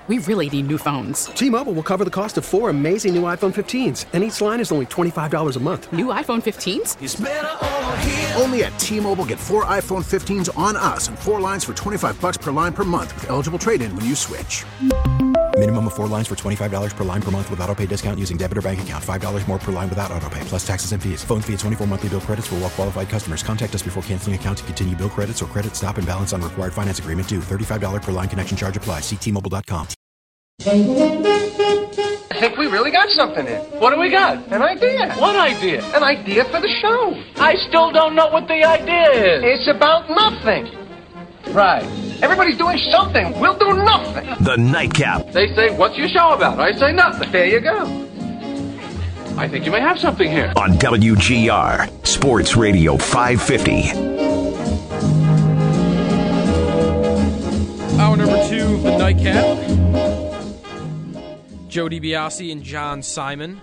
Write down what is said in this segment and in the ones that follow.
We really need new phones. T-Mobile will cover the cost of 4 amazing new iPhone 15s, and each line is only $25 a month. New iPhone 15s? It's better over here. Only at T-Mobile, get 4 iPhone 15s on us and 4 lines for $25 per line per month with eligible trade-in when you switch. Minimum of 4 lines for $25 per line per month with autopay discount using debit or bank account. $5 more per line without autopay, plus taxes and fees. Phone fee at 24 monthly bill credits for well-qualified customers. Contact us before canceling account to continue bill credits or credit stop and balance on required finance agreement due. $35 per line connection charge applies. See T-Mobile.com. I think we really got something in. What do we got? An idea. What idea? An idea for the show. I still don't know what the idea is. It's about nothing. Right. Everybody's doing something. We'll do nothing. The Nightcap. They say, what's your show about? I say nothing. There you go. I think you may have something here. On WGR, Sports Radio 550. Hour number 2 of the Nightcap. Joe DiBiase and John Simon.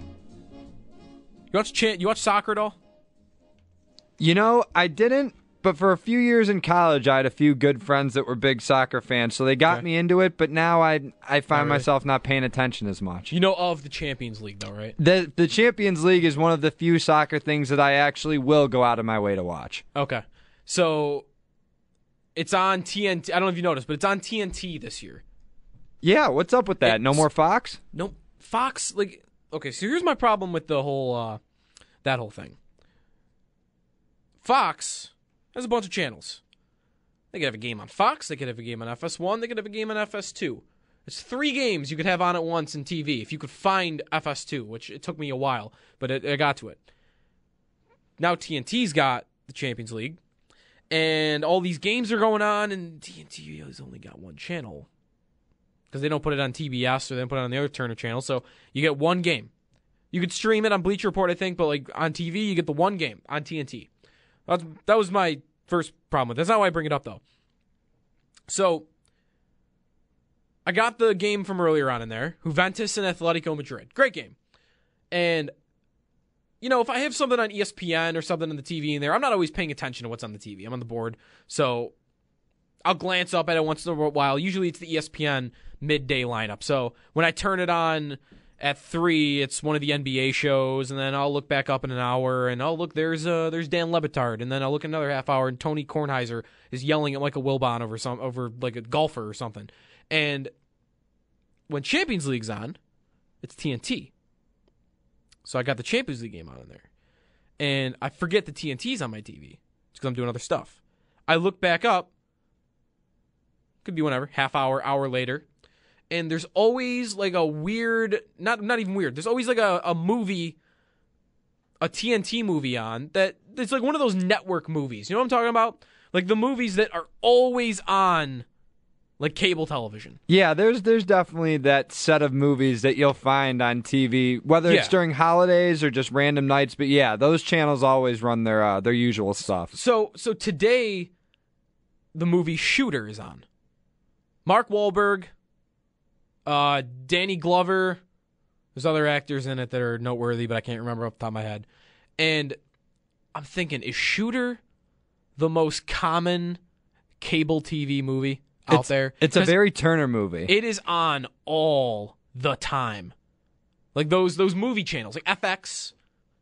You watch soccer at all? You know, I didn't, but for a few years in college, I had a few good friends that were big soccer fans, so they got me into it, but now I find myself not paying attention as much. You know of the Champions League, though, right? The Champions League is one of the few soccer things that I actually will go out of my way to watch. Okay. So, it's on TNT. I don't know if you noticed, but it's on TNT this year. Yeah, what's up with that? No more Fox? No, Fox, okay, so here's my problem with the whole, that whole thing. Fox has a bunch of channels. They could have a game on Fox, they could have a game on FS1, they could have a game on FS2. It's 3 games you could have on at once in TV, if you could find FS2, which it took me a while, but I got to it. Now TNT's got the Champions League, and all these games are going on, and TNT has only got one channel. Because they don't put it on TBS or they don't put it on the other Turner channel. So you get one game. You could stream it on Bleacher Report, I think, but on TV, you get the one game on TNT. That was my first problem with it. That's not why I bring it up, though. So I got the game from earlier on in there, Juventus and Atletico Madrid. Great game. And, if I have something on ESPN or something on the TV in there, I'm not always paying attention to what's on the TV. I'm on the board. So I'll glance up at it once in a while. Usually it's the ESPN midday lineup. So when I turn it on at 3, it's one of the NBA shows, and then I'll look back up in an hour, and look, there's Dan Le Batard, and then I'll look another half hour, and Tony Kornheiser is yelling at Michael Wilbon over like a golfer or something. And when Champions League's on, it's TNT. So I got the Champions League game on in there, and I forget the TNT's on my TV because I'm doing other stuff. I look back up. Could be whenever, half hour, hour later. And there's always a weird, not even weird, there's always a movie, a TNT movie on that it's one of those network movies. You know what I'm talking about? The movies that are always on cable television. Yeah, there's definitely that set of movies that you'll find on TV, whether it's during holidays or just random nights. But yeah, those channels always run their usual stuff. So today, the movie Shooter is on. Mark Wahlberg, Danny Glover. There's other actors in it that are noteworthy, but I can't remember off the top of my head. And I'm thinking, is Shooter the most common cable TV movie out there? It's a very Turner movie. It is on all the time. Those movie channels, FX.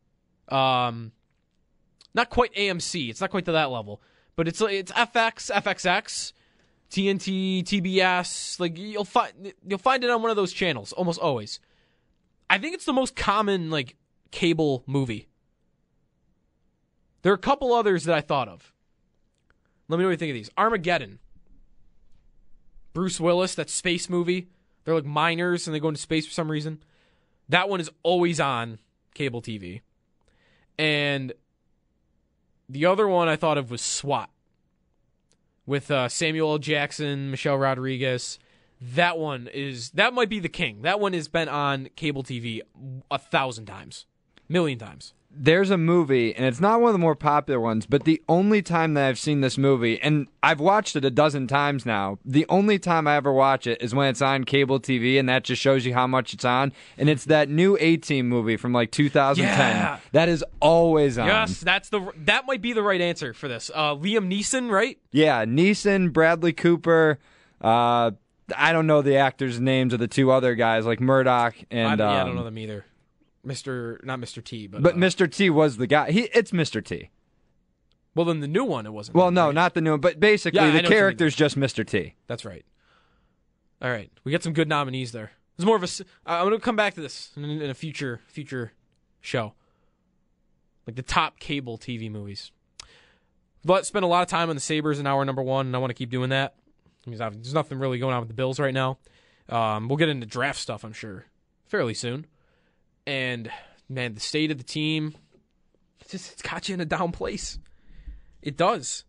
Not quite AMC. It's not quite to that level. But it's FX, FXX. TNT, TBS, you'll find it on one of those channels almost always. I think it's the most common cable movie. There are a couple others that I thought of. Let me know what you think of these. Armageddon. Bruce Willis, that space movie. They're miners and they go into space for some reason. That one is always on cable TV. And the other one I thought of was SWAT. With Samuel L. Jackson, Michelle Rodriguez. That might be the king. That one has been on cable TV 1,000 times. 1,000,000 times. There's a movie, and it's not one of the more popular ones, but the only time that I've seen this movie, and I've watched it a dozen times now, the only time I ever watch it is when it's on cable TV, and that just shows you how much it's on, and it's that new A-Team movie from 2010. Yeah. That is always on. Yes, that might be the right answer for this. Liam Neeson, right? Yeah, Neeson, Bradley Cooper, I don't know the actors' names of the two other guys, like Murdoch and. I don't know them either. Not Mr. T, but Mr. T was the guy. It's Mr. T. Well, then the new one, it wasn't. Well, him, no, right? not the new one, but basically Yeah, I the know what you character's just Mr. T. That's right. All right, we got some good nominees there. It's more of a. I'm going to come back to this in a future show, like the top cable TV movies. But spent a lot of time on the Sabres in hour number 1, and I want to keep doing that. There's nothing really going on with the Bills right now. We'll get into draft stuff, I'm sure, fairly soon. And man, the state of the team, it's got you in a down place. It does.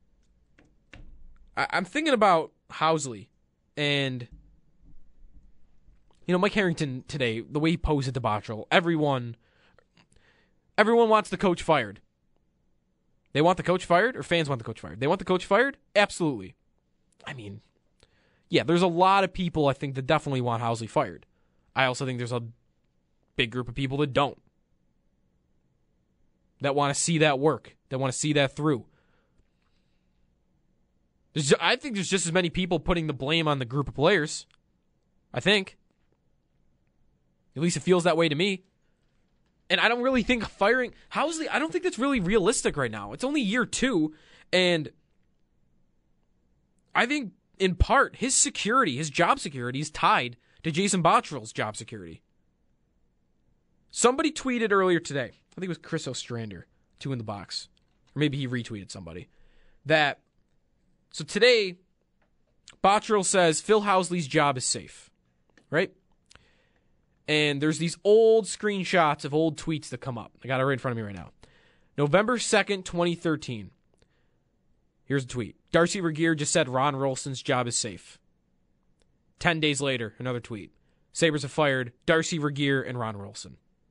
I'm thinking about Housley. And, Mike Harrington today, the way he posed at the Bottrell, everyone wants the coach fired. They want the coach fired, or fans want the coach fired? They want the coach fired? Absolutely. I mean, yeah, there's a lot of people, I think, that definitely want Housley fired. I also think there's a big group of people that don't. That want to see that work, that want to see that through. I think there's just as many people putting the blame on the group of players. I think. At least it feels that way to me. And I don't really think firing Housley, I don't think that's really realistic right now. It's only year 2, and I think in part his security, his job security is tied to Jason Bottrell's job security. Somebody tweeted earlier today, I think it was Chris Ostrander, 2 in the box, or maybe he retweeted somebody, that so today, Bottrell says Phil Housley's job is safe, right? And there's these old screenshots of old tweets that come up. I got it right in front of me right now. November 2nd, 2013. Here's a tweet. Darcy Regier just said Ron Rolston's job is safe. 10 days later, another tweet. Sabres have fired Darcy Regier and Ron Rolston.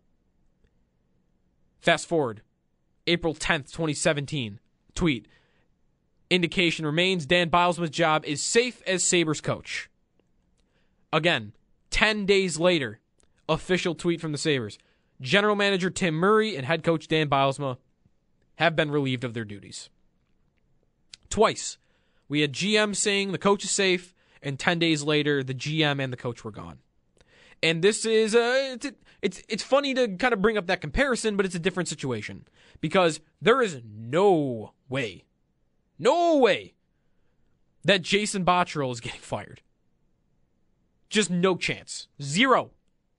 Fast forward. April 10th, 2017. Tweet. Indication remains Dan Bylsma's job is safe as Sabres coach. Again, 10 days later, official tweet from the Sabres. General manager Tim Murray and head coach Dan Bylsma have been relieved of their duties. Twice, we had GM saying the coach is safe, and 10 days later, the GM and the coach were gone. And this is, it's funny to kind of bring up that comparison, but it's a different situation. Because there is no way that Jason Bottrell is getting fired. Just no chance. Zero.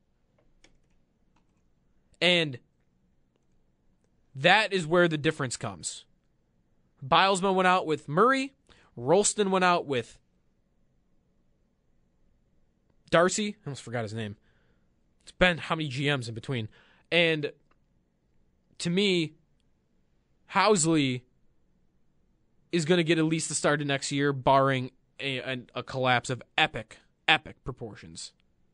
And that is where the difference comes. Bylsma went out with Murray. Rolston went out with Darcy. I almost forgot his name. It's been how many GMs in between. And to me, Housley is going to get at least the start of next year, barring a collapse of epic proportions.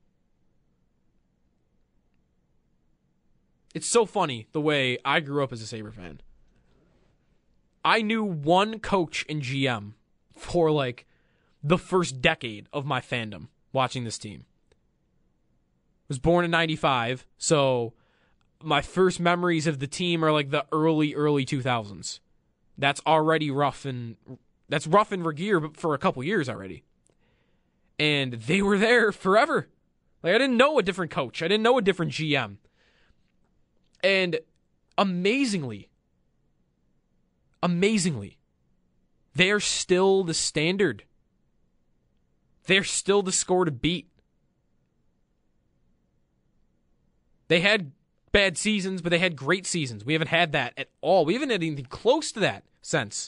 It's so funny the way I grew up as a Sabre fan. I knew one coach and GM for like the first decade of my fandom watching this team. I was born in 95, so my first memories of the team are like the early 2000s. That's already rough and Regier, but for a couple years already. And they were there forever. Like I didn't know a different coach. I didn't know a different GM. And amazingly, they are still the standard. They're still the score to beat. They had bad seasons, but they had great seasons. We haven't had that at all. We haven't had anything close to that since.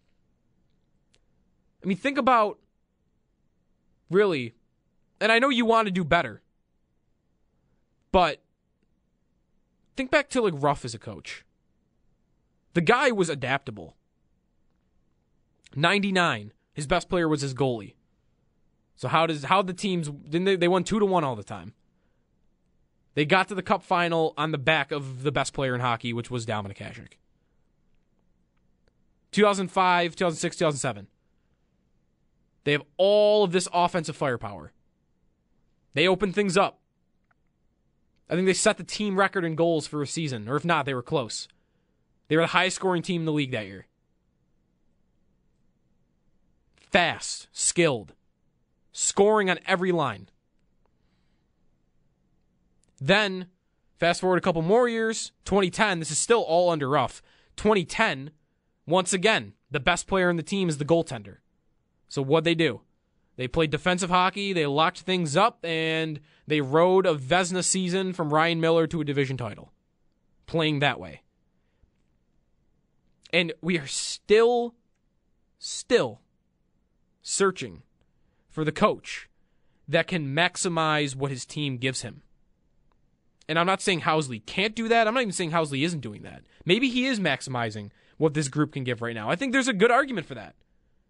I mean, think about, really, and I know you want to do better, but think back to like Ruff as a coach. The guy was adaptable. 99, his best player was his goalie. So how the teams, didn't they won 2-1 all the time. They got to the cup final on the back of the best player in hockey, which was Dominik Hasek. 2005, 2006, 2007. They have all of this offensive firepower. They opened things up. I think they set the team record in goals for a season, or if not, they were close. They were the highest scoring team in the league that year. Fast, skilled, Scoring on every line. Then, fast forward a couple more years, 2010, this is still all under Ruff. 2010, once again, the best player in the team is the goaltender. So what'd they do? They played defensive hockey, they locked things up, and they rode a Vezina season from Ryan Miller to a division title. Playing that way. And we are still searching for the coach that can maximize what his team gives him. And I'm not saying Housley can't do that. I'm not even saying Housley isn't doing that. Maybe he is maximizing what this group can give right now. I think there's a good argument for that.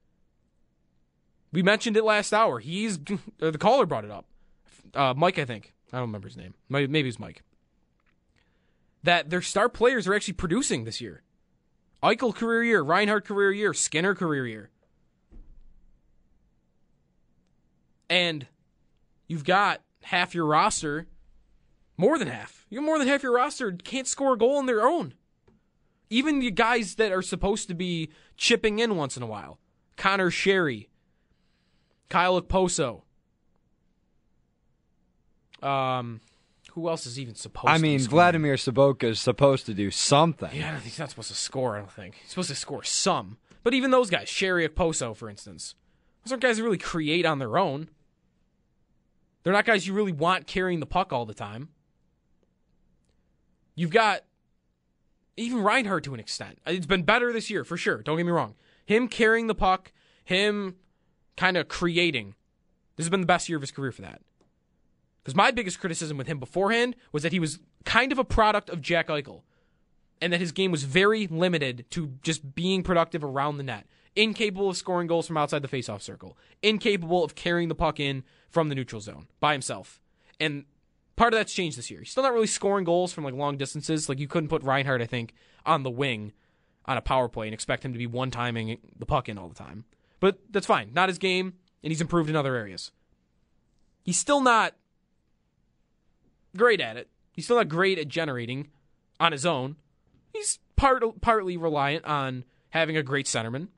We mentioned it last hour. The caller brought it up. Mike, I think. I don't remember his name. Maybe it was Mike. That their star players are actually producing this year. Eichel career year, Reinhart career year, Skinner career year. And you've got half your roster, more than half. You have more than half your roster can't score a goal on their own. Even the guys that are supposed to be chipping in once in a while. Connor Sherry, Kyle Okposo. Who else is even supposed to be scoring? Vladimir Sobotka is supposed to do something. Yeah, I don't think he's not supposed to score, I don't think. He's supposed to score some. But even those guys, Sherry Okposo, for instance, those aren't guys that really create on their own. They're not guys you really want carrying the puck all the time. You've got even Reinhart to an extent. It's been better this year, for sure. Don't get me wrong. Him carrying the puck, him kind of creating. This has been the best year of his career for that. Because my biggest criticism with him beforehand was that he was kind of a product of Jack Eichel. And that his game was very limited to just being productive around the net. Incapable of scoring goals from outside the faceoff circle. Incapable of carrying the puck in from the neutral zone by himself. And part of that's changed this year. He's still not really scoring goals from long distances. You couldn't put Reinhart, I think, on the wing on a power play and expect him to be one-timing the puck in all the time. But that's fine. Not his game, and he's improved in other areas. He's still not great at it. He's still not great at generating on his own. He's partly reliant on having a great centerman.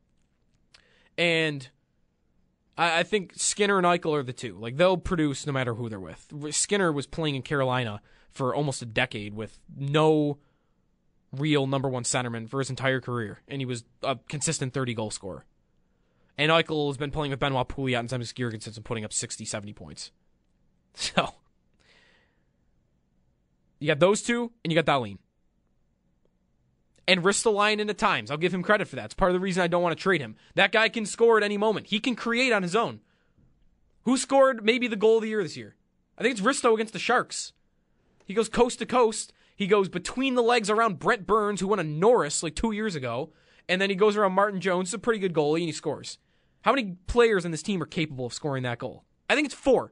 And I think Skinner and Eichel are the two. They'll produce no matter who they're with. Skinner was playing in Carolina for almost a decade with no real number one centerman for his entire career. And he was a consistent 30-goal scorer. And Eichel has been playing with Benoit Pouliot and Zemgus Girgensons and putting up 60, 70 points. So, you got those two, and you got Dahlin. And Ristolainen at times. I'll give him credit for that. It's part of the reason I don't want to trade him. That guy can score at any moment. He can create on his own. Who scored maybe the goal of the year this year? I think it's Risto against the Sharks. He goes coast to coast. He goes between the legs around Brent Burns, who won a Norris 2 years ago. And then he goes around Martin Jones, who's a pretty good goalie, and he scores. How many players in this team are capable of scoring that goal? I think it's 4.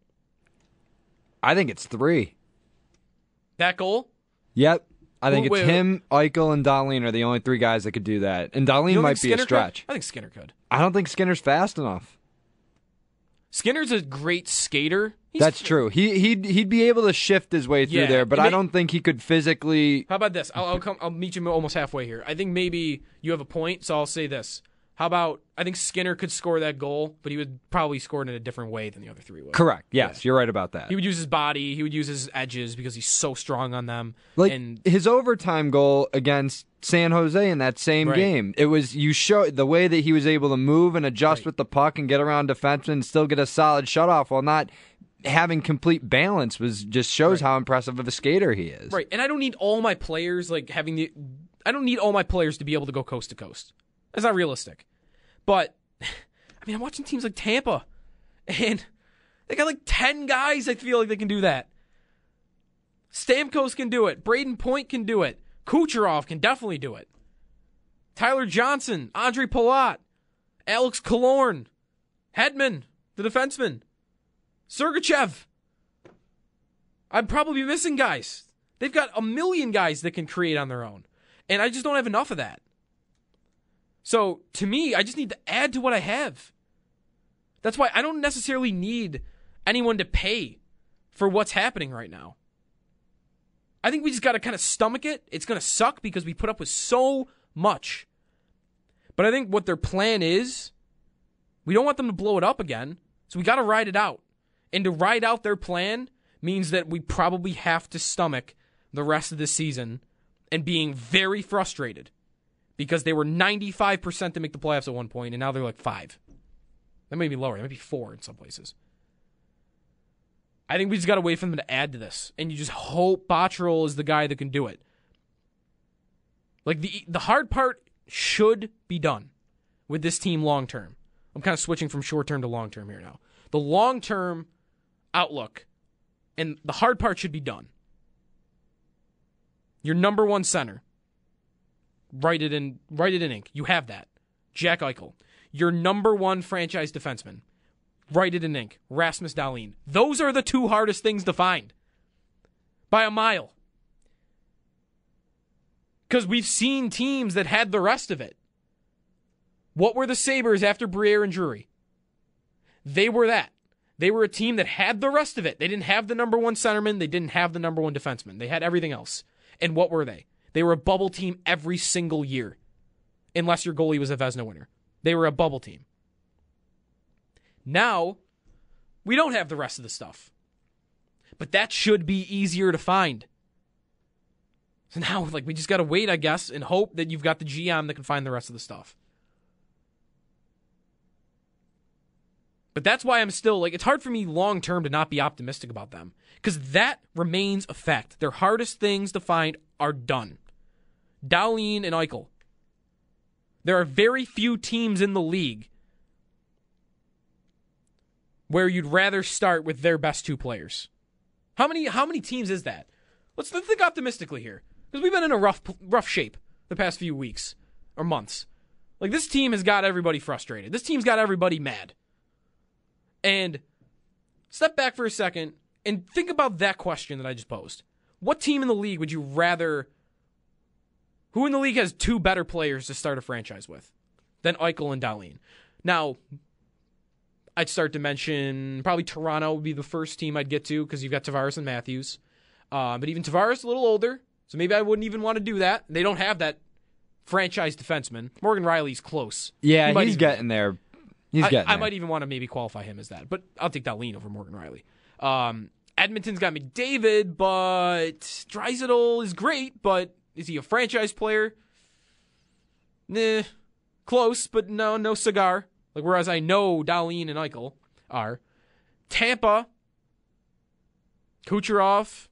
I think it's 3. That goal? Yep. I think it's him, Eichel, and Dahlin are the only 3 guys that could do that. And Dahlin might be a stretch. I think Skinner could. I don't think Skinner's fast enough. Skinner's a great skater. That's true. He'd be able to shift his way through there, but I don't think he could physically. How about this? I'll meet you almost halfway here. I think maybe you have a point, so I'll say this. How about, I think Skinner could score that goal, but he would probably score it in a different way than the other 3 would. Correct. Yes, You're right about that. He would use his body. He would use his edges because he's so strong on them. And his overtime goal against San Jose in that same game, it was the way that he was able to move and adjust with the puck and get around defensemen and still get a solid shutoff while not having complete balance just shows how impressive of a skater he is. Right, and I don't need all my players I don't need all my players to be able to go coast to coast. That's not realistic. But, I'm watching teams like Tampa, and they got 10 guys I feel like they can do that. Stamkos can do it. Braden Point can do it. Kucherov can definitely do it. Tyler Johnson, Andre Palat, Alex Killorn, Hedman, the defenseman, Sergachev. I'm probably missing guys. They've got a million guys that can create on their own, and I just don't have enough of that. So, to me, I just need to add to what I have. That's why I don't necessarily need anyone to pay for what's happening right now. I think we just got to kind of stomach it. It's going to suck because we put up with so much. But I think what their plan is, we don't want them to blow it up again. So we got to ride it out. And to ride out their plan means that we probably have to stomach the rest of the season and being very frustrated because they were 95% to make the playoffs at one point, and now they're like 5. That may be lower. That might be 4 in some places. I think we just got to wait for them to add to this, and you just hope Botterill is the guy that can do it. Like, the hard part should be done with this team long term. I'm kind of switching from short term to long term here now. The long term outlook and the hard part should be done. Your number one center. Write it in ink. You have that. Jack Eichel. Your number one franchise defenseman. Write it in ink. Rasmus Dahlin. Those are the 2 hardest things to find. By a mile. Because we've seen teams that had the rest of it. What were the Sabres after Briere and Drury? They were that. They were a team that had the rest of it. They didn't have the number one centerman. They didn't have the number one defenseman. They had everything else. And what were they? They were a bubble team every single year. Unless your goalie was a Vezina winner. They were a bubble team. Now, we don't have the rest of the stuff. But that should be easier to find. So now, we just got to wait, I guess, and hope that you've got the GM that can find the rest of the stuff. But that's why I'm still, it's hard for me long-term to not be optimistic about them. Because that remains a fact. Their hardest things to find are done. Dahlin and Eichel. There are very few teams in the league where you'd rather start with their best 2 players. How many teams is that? Let's think optimistically here. Because we've been in a rough shape the past few weeks or months. This team has got everybody frustrated. This team's got everybody mad. And step back for a second and think about that question that I just posed. What team in the league would you rather... Who in the league has 2 better players to start a franchise with than Eichel and Dahlin? Now, I'd start to mention probably Toronto would be the first team I'd get to because you've got Tavares and Matthews. But even Tavares is a little older, so maybe I wouldn't even want to do that. They don't have that franchise defenseman. Morgan Riley's close. Yeah, he's getting there. I might even want to maybe qualify him as that, but I'll take Dahlin over Morgan Riley. Edmonton's got McDavid, but Draisaitl is great, but is he a franchise player? Nah. Close, but no cigar. Whereas I know Dahlin and Eichel are. Tampa, Kucherov,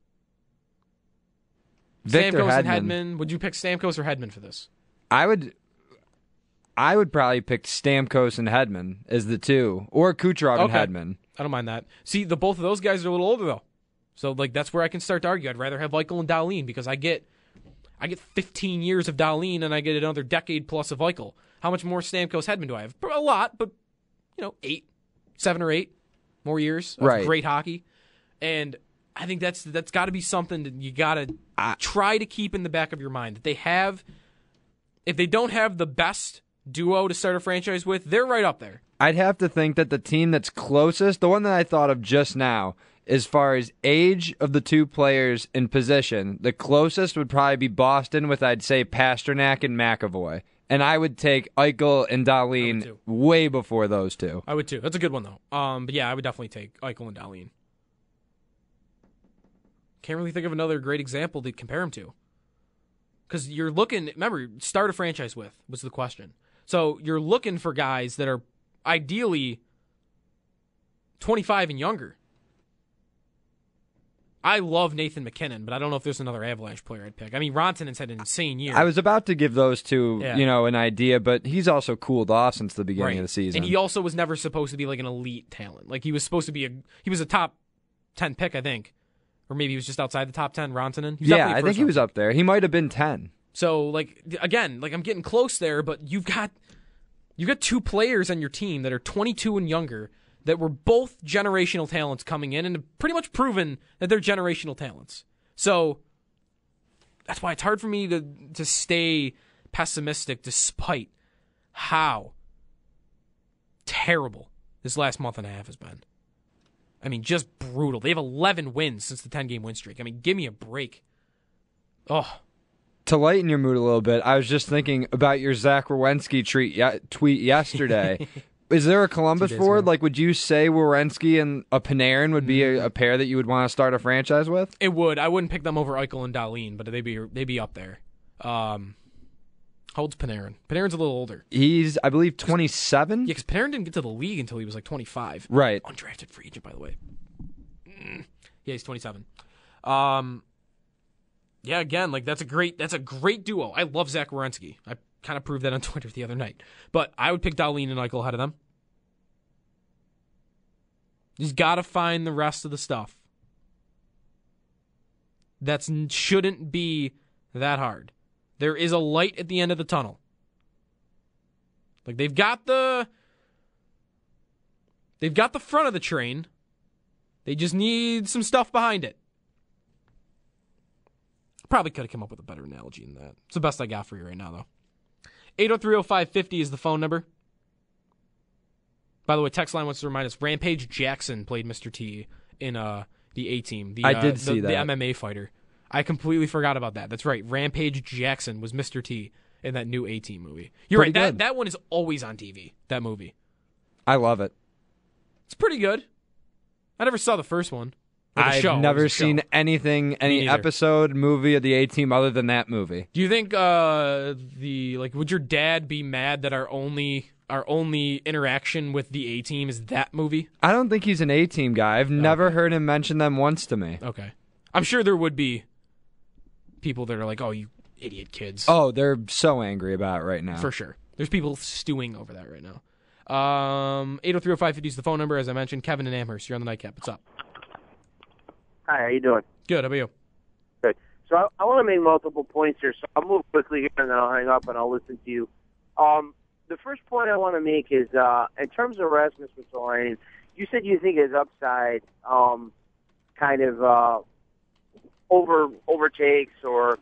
Victor Stamkos Hedman. and Hedman. Would you pick Stamkos or Hedman for this? I would probably pick Stamkos and Hedman as the 2, or Kucherov and Hedman. I don't mind that. See, both of those guys are a little older though, so that's where I can start to argue. I'd rather have Eichel and Dahlin because I get 15 years of Dahlin and I get another decade plus of Eichel. How much more Stamkos Hedman do I have? A lot, but 7 or 8 more years of great hockey, and I think that's got to be something that you got to try to keep in the back of your mind that they have. If they don't have the best duo to start a franchise with, they're right up there. I'd have to think that the team that's closest, the one that I thought of just now, as far as age of the 2 players in position, the closest would probably be Boston with, I'd say, Pasternak and McAvoy. And I would take Eichel and Dahlin way before those 2. I would too. That's a good one, though. But yeah, I would definitely take Eichel and Dahlin. Can't really think of another great example to compare them to. Because you're looking, remember, start a franchise with was the question. So you're looking for guys that are ideally 25 and younger. I love Nathan McKinnon, but I don't know if there's another Avalanche player I'd pick. I mean, Rantanen's had an insane year. I was about to give those 2, an idea, but he's also cooled off since the beginning of the season. And he also was never supposed to be an elite talent. He was supposed to be he was a top 10 pick, I think. Or maybe he was just outside the top 10, Rantanen. Yeah, I think he was up there. He might have been 10. So, again, I'm getting close there, but you've got 2 players on your team that are 22 and younger that were both generational talents coming in and have pretty much proven that they're generational talents. So that's why it's hard for me to stay pessimistic despite how terrible this last month and a half has been. I mean, just brutal. They have 11 wins since the 10-game win streak. I mean, give me a break. Oh. To lighten your mood a little bit, I was just thinking about your Zach Werenski tweet yesterday. Is there a Columbus 2 days forward? ago. Like, would you say Werenski and a Panarin would be a pair that you would want to start a franchise with? It would. I wouldn't pick them over Eichel and Dahlin, but they'd be up there. How old's Panarin? Panarin's a little older. He's, I believe, 27? Yeah, because Panarin didn't get to the league until he was like 25. Right. Undrafted free agent, by the way. Yeah, he's 27. Yeah, again, like that's a great duo. I love Zach Werenski. I kind of proved that on Twitter the other night. But I would pick Dahlin and Eichel ahead of them. He's got to find the rest of the stuff. That shouldn't be that hard. There is a light at the end of the tunnel. Like they've got the front of the train. They just need some stuff behind it. Probably could have come up with a better analogy than that. It's the best I got for you right now, though. 803-0550 is the phone number. By the way, text line wants to remind us, Rampage Jackson played Mr. T in the A-Team. I did see that. The MMA fighter. I completely forgot about that. That's right. Rampage Jackson was Mr. T in that new A-Team movie. You're Pretty right. good. That one is always on TV, that movie. I love it. It's pretty good. I never saw the first one. Or the I've show. It never was a show. seen anything, any neither. episode, movie of the A-Team other than that movie. Do you think would your dad be mad that our only interaction with the A-Team is that movie? I don't think he's an A-Team guy. I've never heard him mention them once to me. Okay. I'm sure there would be people that are like, "Oh, you idiot kids." Oh, they're so angry about it right now. For sure. There's people stewing over that right now. 803-0550 is the phone number. As I mentioned, Kevin and Amherst, you're on the Nightcap. What's up? Hi, how you doing? Good. How about you? Good. So I want to make multiple points here, so I'll move quickly here, and then I'll hang up and I'll listen to you. The first point I want to make is, in terms of Rasmus Ristolainen, you said you think his upside kind of overtakes or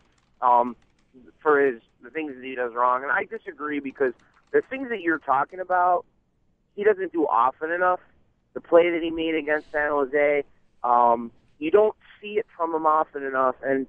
for the things that he does wrong, and I disagree because the things that you're talking about, he doesn't do often enough. The play that he made against San Jose, you don't see it from him often enough, and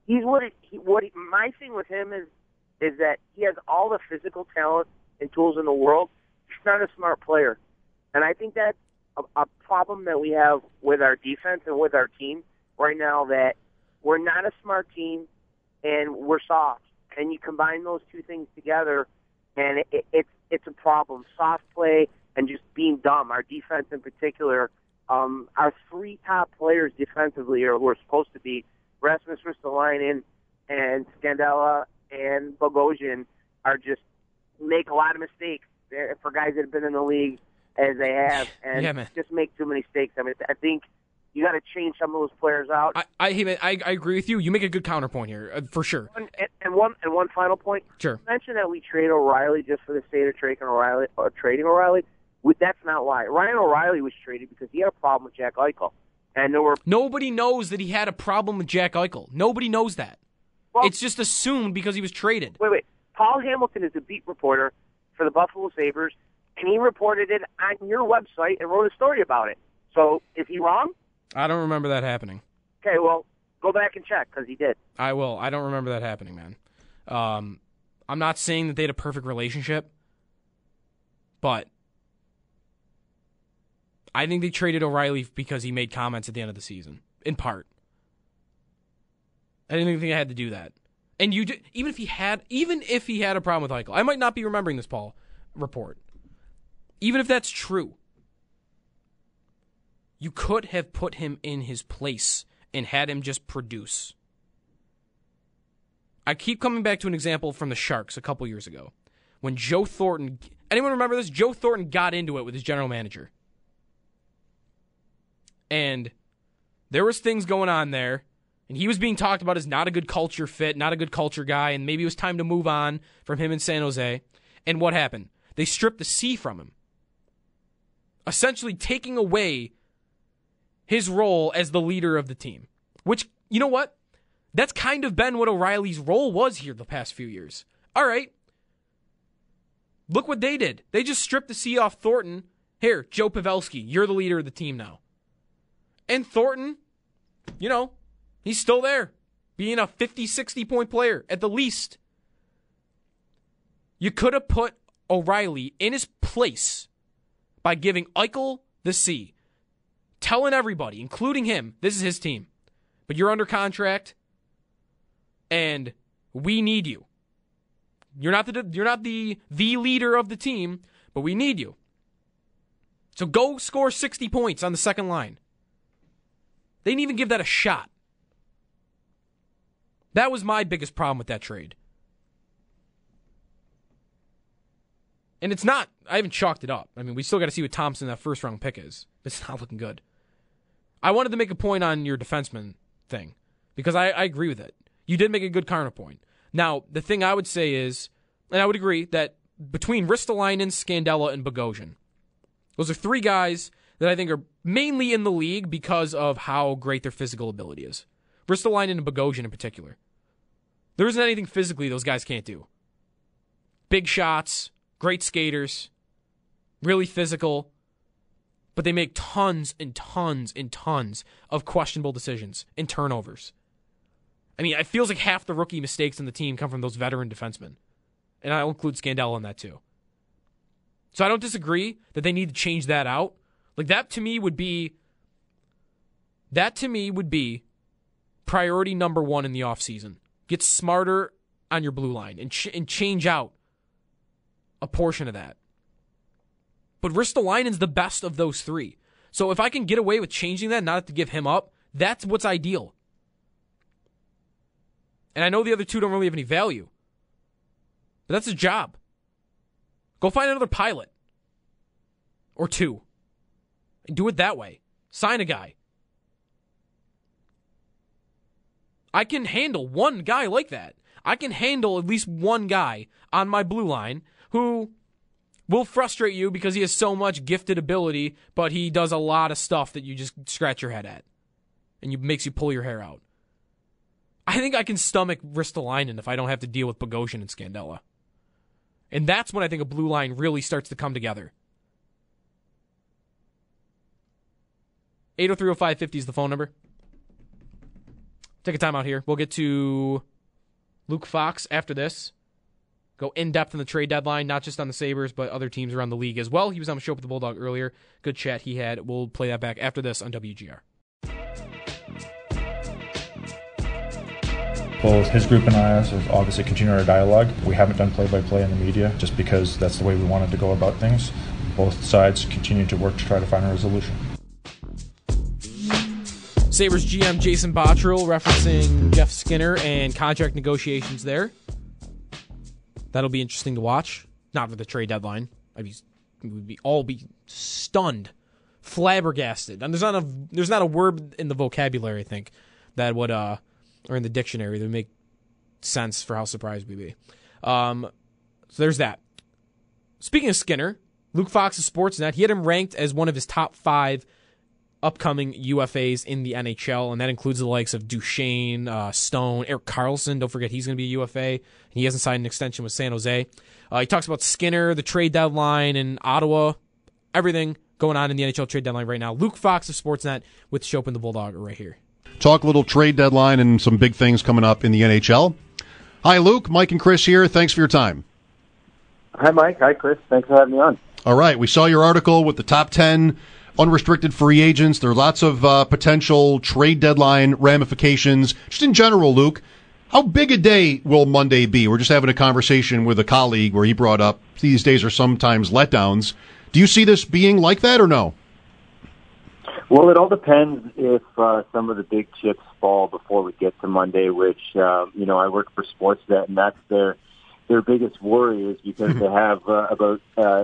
my thing with him is that he has all the physical talent and tools in the world. He's not a smart player, and I think that's a problem that we have with our defense and with our team right now. That we're not a smart team and we're soft, and you combine those two things together, and it's a problem. Soft play and just being dumb. Our defense in particular. Our three top players defensively were supposed to be Rasmus Ristolainen and Scandella and Bogosian are just make a lot of mistakes for guys that have been in the league as they have, and just make too many mistakes. I mean, I think you got to change some of those players out. I agree with you. You make a good counterpoint here, for sure. And one final point. Sure. You mentioned that we trade O'Reilly just for the sake of trading O'Reilly. That's not why. Ryan O'Reilly was traded because he had a problem with Jack Eichel. And nobody knows that he had a problem with Jack Eichel. Nobody knows that. Well, it's just assumed because he was traded. Wait. Paul Hamilton is a beat reporter for the Buffalo Sabres, and he reported it on your website and wrote a story about it. So is he wrong? I don't remember that happening. Okay, well, go back and check because he did. I will. I don't remember that happening, man. I'm not saying that they had a perfect relationship, but I think they traded O'Reilly because he made comments at the end of the season, in part. I didn't think I had to do that. And even if he had a problem with Eichel, I might not be remembering this, Paul, report. Even if that's true, you could have put him in his place and had him just produce. I keep coming back to an example from the Sharks a couple years ago. When Joe Thornton, anyone remember this? Joe Thornton got into it with his general manager. And there was things going on there, and he was being talked about as not a good culture fit, not a good culture guy, and maybe it was time to move on from him in San Jose. And what happened? They stripped the C from him, essentially taking away his role as the leader of the team. Which, you know what? That's kind of been what O'Reilly's role was here the past few years. All right. Look what they did. They just stripped the C off Thornton. Here, Joe Pavelski, you're the leader of the team now. And Thornton, he's still there, being a 50, 60-point player at the least. You could have put O'Reilly in his place by giving Eichel the C, telling everybody, including him, this is his team, but you're under contract, and we need you. You're not the leader of the team, but we need you. So go score 60 points on the second line. They didn't even give that a shot. That was my biggest problem with that trade. And it's not, I haven't chalked it up. I mean, we still got to see what Thompson, that first round pick, is. It's not looking good. I wanted to make a point on your defenseman thing, because I agree with it. You did make a good counterpoint. Now, the thing I would say is, and I would agree, that between Ristolainen, Scandella, and Bogosian, those are three guys that I think are mainly in the league because of how great their physical ability is. Ristolainen and Bogosian in particular. There isn't anything physically those guys can't do. Big shots, great skaters, really physical, but they make tons and tons and tons of questionable decisions and turnovers. I mean, it feels like half the rookie mistakes in the team come from those veteran defensemen. And I'll include Scandella in that too. So I don't disagree that they need to change that out. Like that to me would be priority number one in the offseason. Get smarter on your blue line and change out a portion of that. But Ristolainen's the best of those three. So if I can get away with changing that, not to give him up, that's what's ideal. And I know the other two don't really have any value. But that's his job. Go find another pilot. Or two. And do it that way. Sign a guy. I can handle one guy like that. I can handle at least one guy on my blue line who will frustrate you because he has so much gifted ability, but he does a lot of stuff that you just scratch your head at. And makes you pull your hair out. I think I can stomach Ristolainen if I don't have to deal with Bogosian and Scandella. And that's when I think a blue line really starts to come together. 803-0550 is the phone number. Take a time out here. We'll get to Luke Fox after this. Go in-depth on the trade deadline, not just on the Sabres, but other teams around the league as well. He was on the show with the Bulldog earlier. Good chat he had. We'll play that back after this on WGR. Both his group and I have obviously continued our dialogue. We haven't done play-by-play in the media just because that's the way we wanted to go about things. Both sides continue to work to try to find a resolution. Sabres GM Jason Bottrill referencing Jeff Skinner and contract negotiations there. That'll be interesting to watch. Not for the trade deadline. We would all be stunned, flabbergasted. And there's not a word in the vocabulary, I think, that would or in the dictionary that would make sense for how surprised we'd be. So there's that. Speaking of Skinner, Luke Fox of Sportsnet, he had him ranked as one of his top 5 upcoming UFAs in the NHL, and that includes the likes of Duchesne, Stone, Erik Karlsson. Don't forget he's going to be a UFA, and he hasn't signed an extension with San Jose. He talks about Skinner, the trade deadline, and Ottawa, everything going on in the NHL trade deadline right now. Luke Fox of Sportsnet with Schopp and the Bulldog right here. Talk a little trade deadline and some big things coming up in the NHL. Hi, Luke. Mike and Chris here. Thanks for your time. Hi, Mike. Hi, Chris. Thanks for having me on. All right. We saw your article with the top 10 unrestricted free agents. There are lots of potential trade deadline ramifications. Just in general, Luke, how big a day will Monday be? We're just having a conversation with a colleague where he brought up these days are sometimes letdowns. Do you see this being like that or no? Well, it all depends if some of the big chips fall before we get to Monday, which, I work for Sportsnet, and that's their biggest worry is because they have about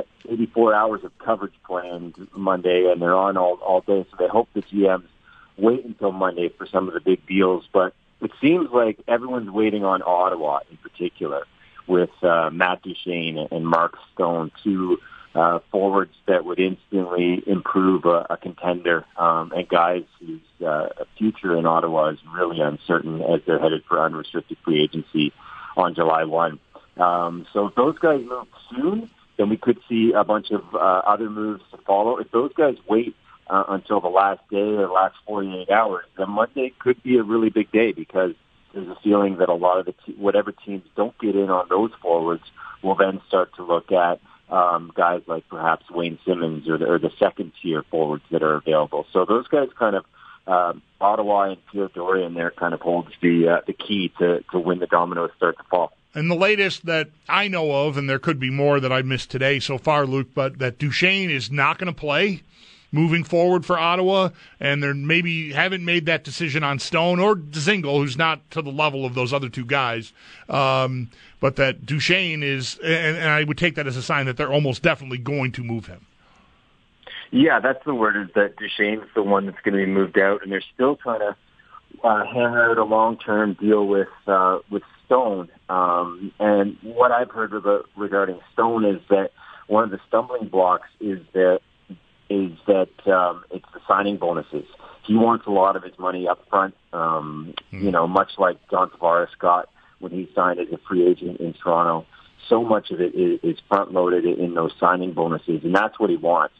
84 hours of coverage planned Monday, and they're on all day, so they hope the GMs wait until Monday for some of the big deals. But it seems like everyone's waiting on Ottawa in particular with Matt Duchesne and Mark Stone, two forwards that would instantly improve a contender, and guys whose future in Ottawa is really uncertain as they're headed for unrestricted free agency on July 1. So if those guys move soon, then we could see a bunch of other moves to follow. If those guys wait until the last day or the last 48 hours, then Monday could be a really big day because there's a feeling that a lot of whatever teams don't get in on those forwards will then start to look at guys like perhaps Wayne Simmons or the second-tier forwards that are available. So those guys kind of, Ottawa and Pierre Dorion there kind of holds the key to when the dominoes start to fall. And the latest that I know of, and there could be more that I missed today so far, Luke, but that Duchesne is not going to play moving forward for Ottawa, and they maybe haven't made that decision on Stone or Dzingel, who's not to the level of those other two guys, but that Duchesne is, and I would take that as a sign that they're almost definitely going to move him. Yeah, that's the word, is that Duchesne's the one that's going to be moved out, and they're still trying to hammer out a long-term deal with Stone. And what I've heard regarding Stone is that one of the stumbling blocks is that it's the signing bonuses. He wants a lot of his money up front, much like John Tavares got when he signed as a free agent in Toronto. So much of it is front-loaded in those signing bonuses, and that's what he wants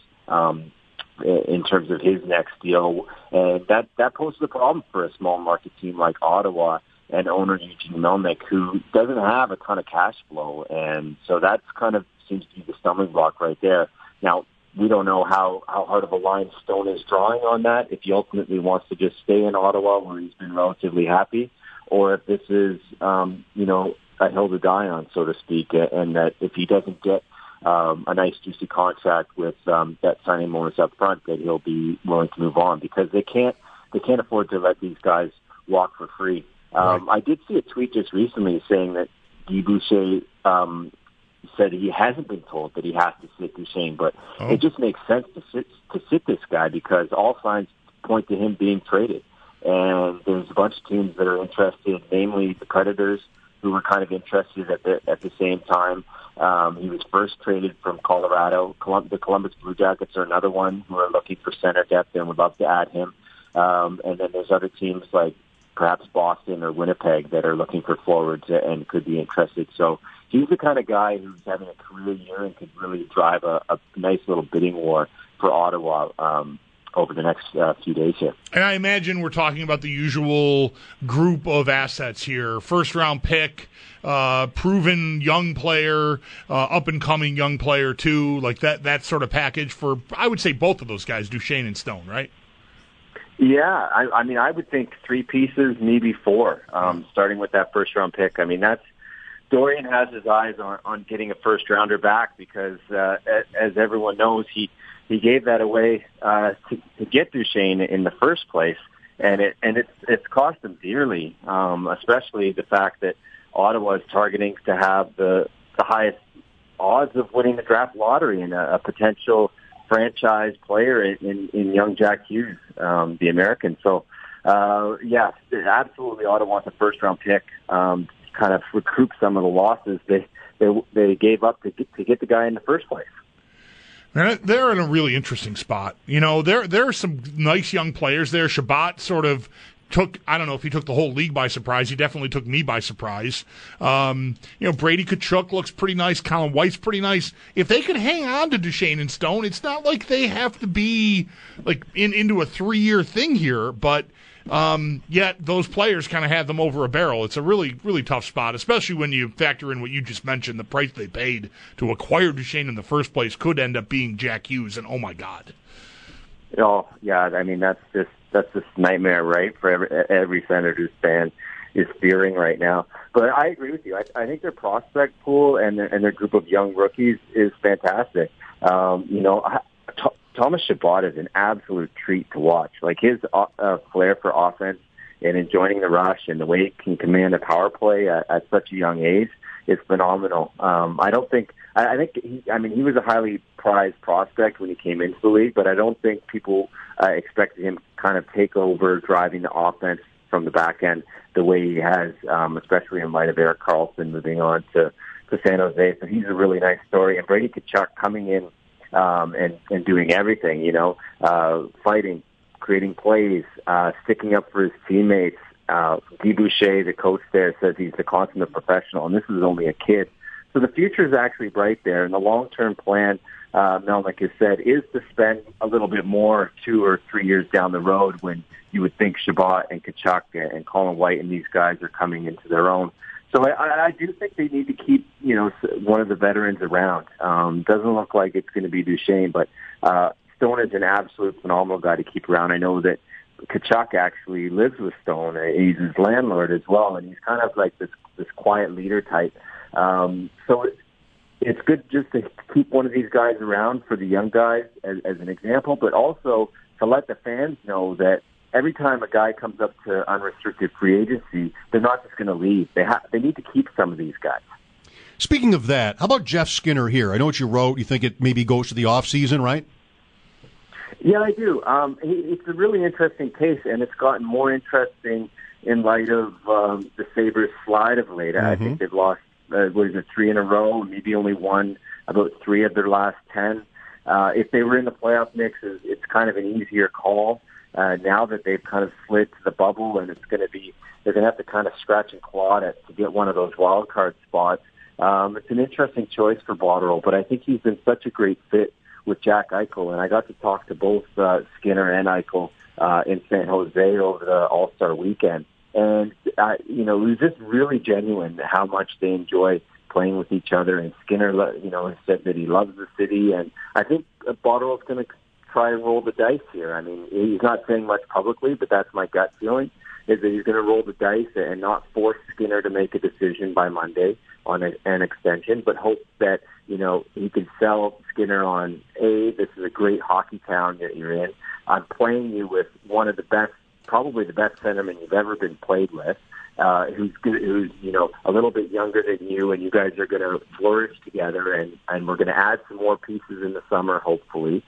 in terms of his next deal. And that poses a problem for a small market team like Ottawa and owner Eugene Melnyk, who doesn't have a ton of cash flow. And so that's kind of seems to be the stumbling block right there. Now, we don't know how hard of a line Stone is drawing on that, if he ultimately wants to just stay in Ottawa where he's been relatively happy, or if this is, a hill to die on, so to speak, and that if he doesn't get a nice juicy contract with that signing bonus up front, that he'll be willing to move on, because they can't afford to let these guys walk for free. Right. I did see a tweet just recently saying that Guy Boucher said he hasn't been told that he has to sit Duchesne, but it just makes sense to sit this guy, because all signs point to him being traded. And there's a bunch of teams that are interested, namely the Predators, who were kind of interested at the same time. He was first traded from Colorado. The Columbus Blue Jackets are another one who are looking for center depth and would love to add him. And then there's other teams like perhaps Boston or Winnipeg that are looking for forwards and could be interested. So he's the kind of guy who's having a career year and could really drive a nice little bidding war for Ottawa over the next few days here. And I imagine we're talking about the usual group of assets here. First-round pick, proven young player, up-and-coming young player, too, like that sort of package for, I would say, both of those guys, Duchesne and Stone, right? Yeah, I mean, I would think 3 pieces, maybe 4, starting with that first-round pick. I mean, Dorion has his eyes on getting a first-rounder back because, as everyone knows, he gave that away to get Duchesne in the first place, and it's cost him dearly, especially the fact that Ottawa is targeting to have the highest odds of winning the draft lottery and a potential franchise player in young Jack Hughes, the American. So, yeah, absolutely, Ottawa wants a first-round pick, kind of recoup some of the losses they gave up to get the guy in the first place. They're in a really interesting spot. You know, there are some nice young players there. Shabbat sort of I don't know if he took the whole league by surprise. He definitely took me by surprise. Brady Tkachuk looks pretty nice. Colin White's pretty nice. If they could hang on to Duchesne and Stone, it's not like they have to be like into a 3-year thing here, but yet those players kind of had them over a barrel. It's a really, really tough spot, especially when you factor in what you just mentioned. The price they paid to acquire Duchesne in the first place could end up being Jack Hughes, and oh my God. Oh, yeah, I mean, that's just nightmare, right, for every Senators fan is fearing right now. But I agree with you. I think their prospect pool and their group of young rookies is fantastic. Thomas Chabot is an absolute treat to watch. Like his flair for offense and enjoying the rush and the way he can command a power play at such a young age is phenomenal. I think he was a highly prized prospect when he came into the league, but I don't think people expected him to kind of take over driving the offense from the back end the way he has, especially in light of Erik Karlsson moving on to San Jose. So he's a really nice story. And Brady Tkachuk coming in and doing everything, fighting, creating plays, sticking up for his teammates. Guy Boucher, the coach there, says he's the consummate professional, and this is only a kid. So the future is actually bright there, and the long-term plan, Melnyk has said, is to spend a little bit more 2 or 3 years down the road when you would think Chabot and Tkachuk and Colin White and these guys are coming into their own, So I do think they need to keep, one of the veterans around. Doesn't look like it's going to be Duchesne, but Stone is an absolute phenomenal guy to keep around. I know that Tkachuk actually lives with Stone. He's his landlord as well, and he's kind of like this quiet leader type. So it's good just to keep one of these guys around for the young guys as an example, but also to let the fans know that every time a guy comes up to unrestricted free agency, they're not just going to leave. They need to keep some of these guys. Speaking of that, how about Jeff Skinner here? I know what you wrote. You think it maybe goes to the offseason, right? Yeah, I do. It's a really interesting case, and it's gotten more interesting in light of the Sabres' slide of late. I think they've lost, 3 in a row, maybe only won about 3 of their last 10. If they were in the playoff mix, it's kind of an easier call. Now that they've kind of slid to the bubble, and they're going to have to kind of scratch and claw to get one of those wild card spots. It's an interesting choice for Botterill, but I think he's been such a great fit with Jack Eichel, and I got to talk to both Skinner and Eichel in San Jose over the All-Star weekend. And, it was just really genuine how much they enjoy playing with each other. And Skinner, has said that he loves the city. And I think Botterill's going to try and roll the dice here. I mean, he's not saying much publicly, but that's my gut feeling, is that he's going to roll the dice and not force Skinner to make a decision by Monday on an extension, but hope that, he can sell Skinner on, this is a great hockey town that you're in. I'm playing you with one of the best, probably the best centerman you've ever been played with, who's a little bit younger than you, and you guys are going to flourish together, and we're going to add some more pieces in the summer, hopefully,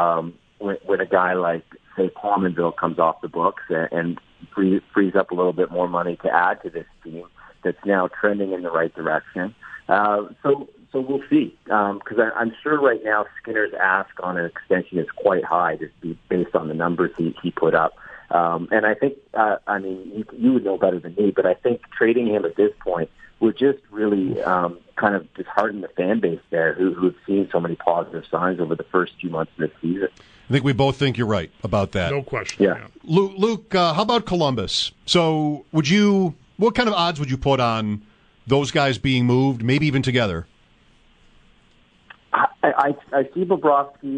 when a guy like, say, Pominville comes off the books and frees up a little bit more money to add to this team that's now trending in the right direction. So we'll see, because I'm sure right now Skinner's ask on an extension is quite high, just based on the numbers he put up. And I think, you would know better than me, but I think trading him at this point would just really kind of dishearten the fan base there, who've seen so many positive signs over the first few months of this season. I think we both think you're right about that. No question. Yeah. Luke, how about Columbus? So what kind of odds would you put on those guys being moved, maybe even together? I see Bobrovsky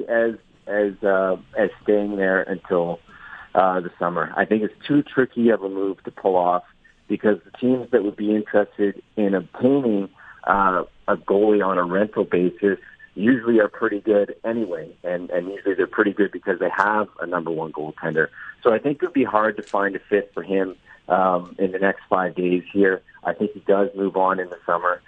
as staying there until the summer. I think it's too tricky of a move to pull off, because the teams that would be interested in obtaining a goalie on a rental basis usually are pretty good anyway, and usually they're pretty good because they have a number one goaltender. So I think it would be hard to find a fit for him in the next 5 days here. I think he does move on in the summer.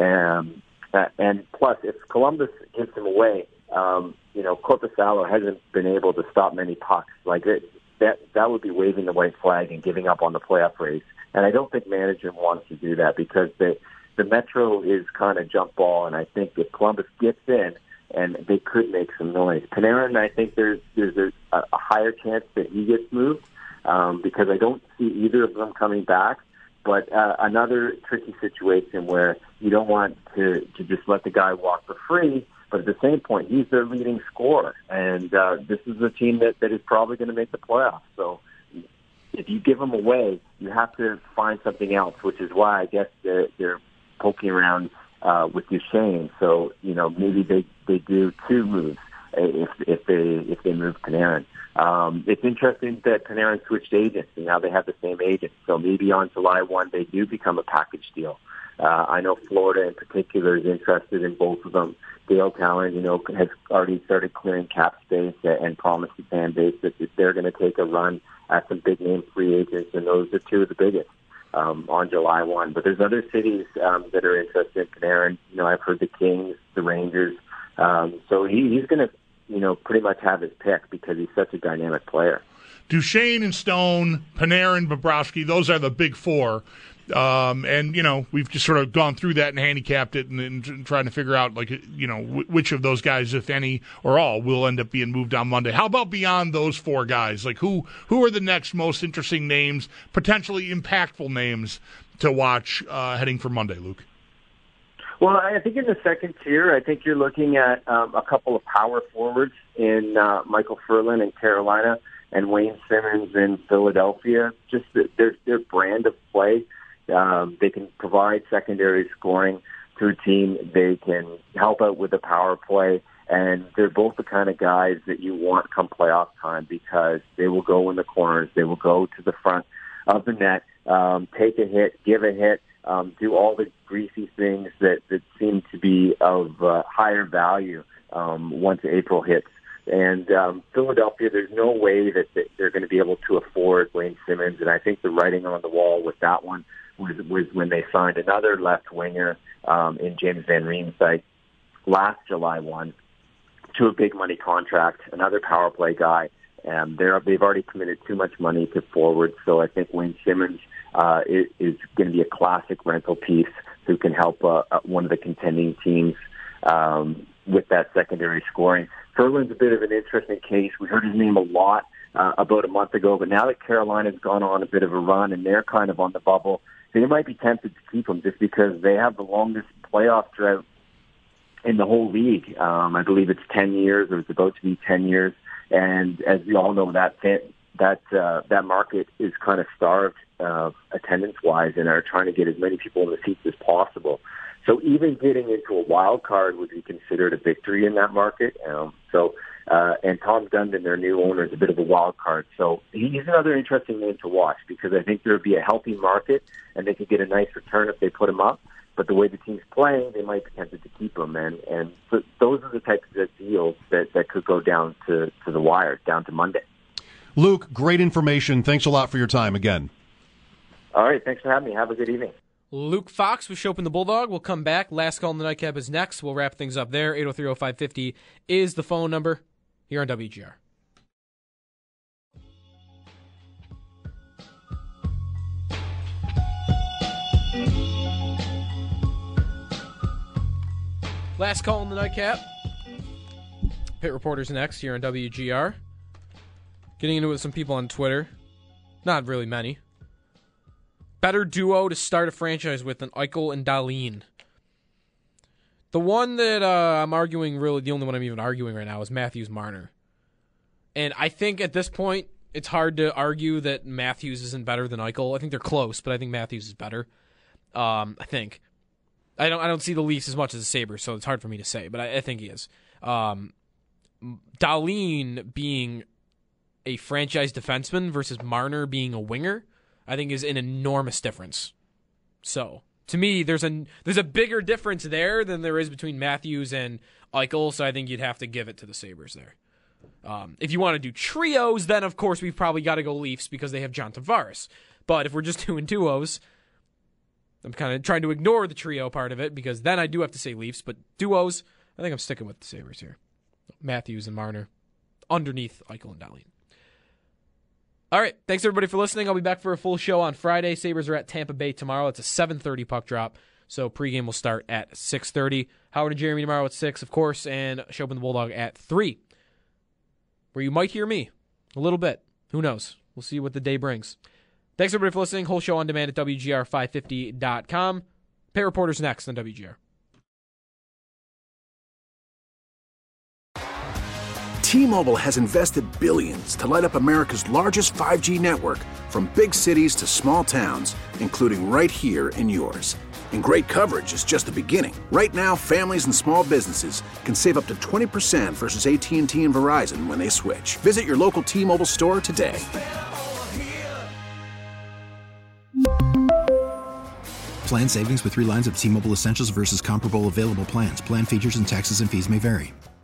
And plus, if Columbus gives him away, Korpisalo hasn't been able to stop many pucks. That would be waving the white flag and giving up on the playoff race. And I don't think management wants to do that, because the Metro is kind of jump ball, and I think if Columbus gets in, and they could make some noise. Panarin, I think there's a higher chance that he gets moved, because I don't see either of them coming back. But another tricky situation where you don't want to just let the guy walk for free, but at the same point, he's their leading scorer. And this is a team that is probably going to make the playoffs. So if you give him away, you have to find something else, which is why I guess they're poking around with Duchesne. So, maybe they do 2 moves if they move Panarin. It's interesting that Panarin switched agents, and now they have the same agent. So maybe on July 1, they do become a package deal. I know Florida in particular is interested in both of them. Dale Talon, has already started clearing cap space and promised the fan base that they're going to take a run at some big-name free agents, and those are 2 of the biggest on July 1. But there's other cities that are interested in Panarin. I've heard the Kings, the Rangers. So he's going to, pretty much have his pick, because he's such a dynamic player. Duchesne and Stone, Panarin, Bobrovsky, those are the big 4. And, we've just sort of gone through that and handicapped it and trying to figure out, which of those guys, if any or all, will end up being moved on Monday. How about beyond those 4 guys? Who are the next most interesting names, potentially impactful names to watch heading for Monday, Luke? Well, I think in the second tier, I think you're looking at a couple of power forwards in Michael Ferland in Carolina and Wayne Simmons in Philadelphia. Just their brand of play They can provide secondary scoring to a team. They can help out with the power play. And they're both the kind of guys that you want come playoff time because they will go in the corners. They will go to the front of the net, take a hit, give a hit, do all the greasy things that seem to be of higher value once April hits. And Philadelphia, there's no way that they're going to be able to afford Wayne Simmons. And I think the writing on the wall with that one was when they signed another left winger in James Van Riemsdyk last July 1 to a big money contract, another power play guy. They've already committed too much money to forward. So I think Wayne Simmons is going to be a classic rental piece who can help one of the contending teams with that secondary scoring. Ferland's a bit of an interesting case. We heard his name a lot about a month ago, but now that Carolina's gone on a bit of a run and they're kind of on the bubble, they might be tempted to keep him just because they have the longest playoff drought in the whole league. I believe it's 10 years, or it's about to be 10 years. And as we all know, that market is kind of starved attendance-wise and are trying to get as many people in the seats as possible. So even getting into a wild card would be considered a victory in that market. And Tom Dundon, their new owner, is a bit of a wild card. So he's another interesting name to watch because I think there would be a healthy market and they could get a nice return if they put him up. But the way the team's playing, they might be tempted to keep him. And so those are the types of deals that could go down to the wire, down to Monday. Luke, great information. Thanks a lot for your time again. All right. Thanks for having me. Have a good evening. Luke Fox with Schopp and the Bulldog. We'll come back. Last call in the nightcap is next. We'll wrap things up there. 803-0550 is the phone number here on WGR. Last call in the nightcap. Pit Reporters next here on WGR. Getting into it with some people on Twitter. Not really many. Better duo to start a franchise with than Eichel and Dahlin. The one that I'm arguing, really the only one I'm even arguing right now, is Matthews-Marner. And I think at this point, it's hard to argue that Matthews isn't better than Eichel. I think they're close, but I think Matthews is better. I think. I don't see the Leafs as much as the Sabres, so it's hard for me to say, but I think he is. Dahlin being a franchise defenseman versus Marner being a winger, I think is an enormous difference. So, to me, there's a bigger difference there than there is between Matthews and Eichel, so I think you'd have to give it to the Sabres there. If you want to do trios, then of course we've probably got to go Leafs because they have John Tavares. But if we're just doing duos, I'm kind of trying to ignore the trio part of it because then I do have to say Leafs. But duos, I think I'm sticking with the Sabres here. Matthews and Marner underneath Eichel and Dahlin. All right, thanks everybody for listening. I'll be back for a full show on Friday. Sabres are at Tampa Bay tomorrow. It's a 7:30 puck drop, so pregame will start at 6:30. Howard and Jeremy tomorrow at 6, of course, and Schopp and the Bulldog at 3, where you might hear me a little bit. Who knows? We'll see what the day brings. Thanks everybody for listening. Whole show on demand at WGR550.com. Pay Reporters next on WGR. T-Mobile has invested billions to light up America's largest 5G network, from big cities to small towns, including right here in yours. And great coverage is just the beginning. Right now, families and small businesses can save up to 20% versus AT&T and Verizon when they switch. Visit your local T-Mobile store today. Plan savings with 3 lines of T-Mobile Essentials versus comparable available plans. Plan features and taxes and fees may vary.